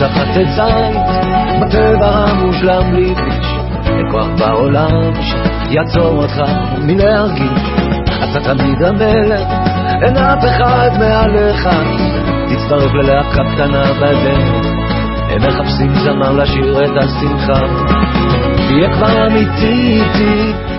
תחת עציים בטבע המושלם ליביש לכוח בעולם שיעצור אותך מלהרגיש אתה תמיד המלך אין אף אחד מעליך תצטרף ללהקה קטנה בדרך הם מחפשים זמר לשיר את השמחה תהיה כבר אמיתי איתי